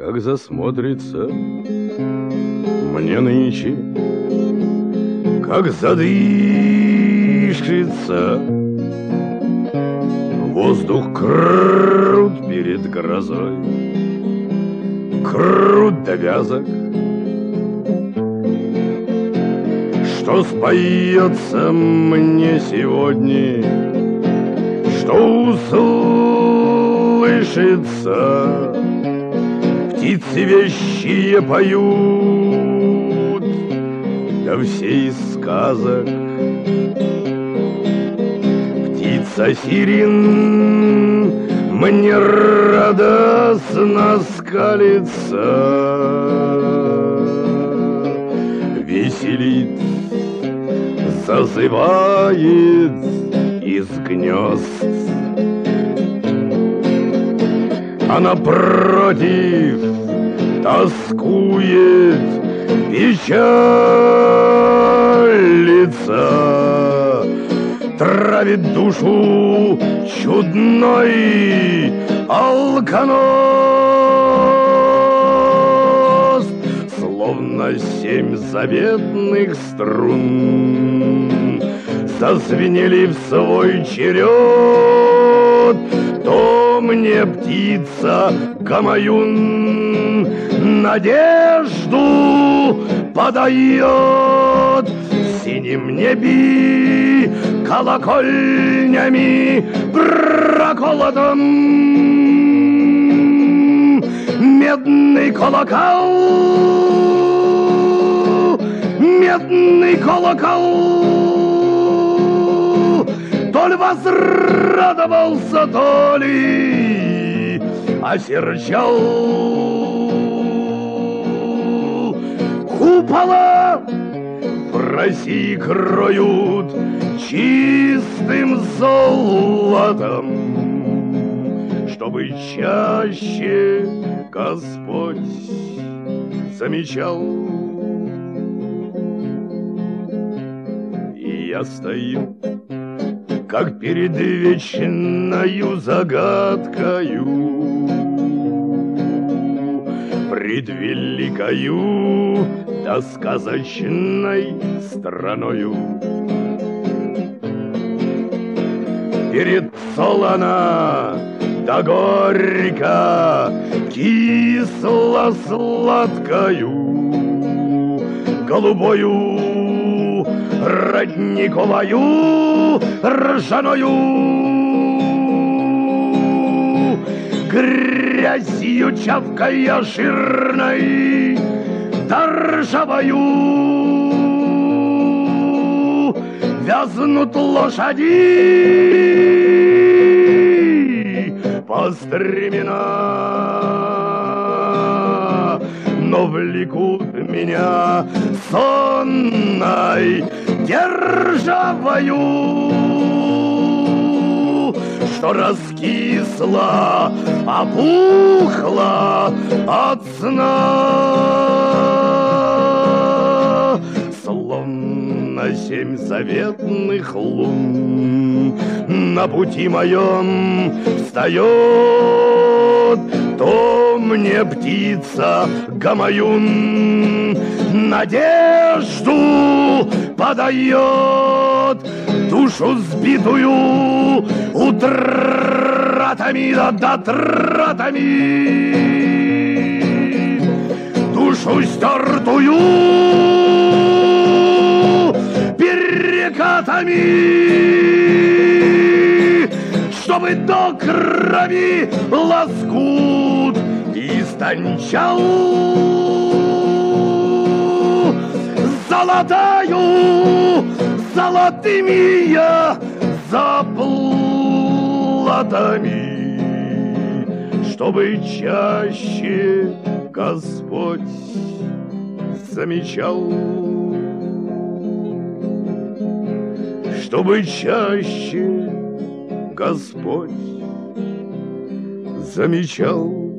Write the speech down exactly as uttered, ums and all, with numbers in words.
как засмотрится мне нынче, как задышится. Воздух крут перед грозой, крут до вязок, что споется мне сегодня, что услышится. Птицы вещие поют, да все из сказок. Птица сирен мне радостно скалится, веселит, зазывает из гнезд. А напротив тоскует, печалится, травит душу чудной алконост, словно семь заветных струн зазвенели в свой черед. То мне птица гамаюн надежду подает, в синем небе колокольнями проколотом медный колокол, медный колокол. То ли возрадовался, то ли осерчал. Купола в России кроют чистым золотом, чтобы чаще Господь замечал. И я стою, как перед вечною загадкою, пред великою да сказочной страною. Перед солоно да горько, кисло-сладкою, голубою, родниковою, ржаною, грязью чавкая жирной, да ржавою вязнут лошади по стремена, но влекут меня сонной державою, что раскисла, опухла от сна, словно семь заветных лун на пути моем встает. То мне птица гамаюн надежду подает, душу сбитую утратами да дотратами, душу стертую перекатами, чтобы до крови лоскут истончал. Золотаю золотыми я заплатами, чтобы чаще Господь замечал, чтобы чаще Господь замечал.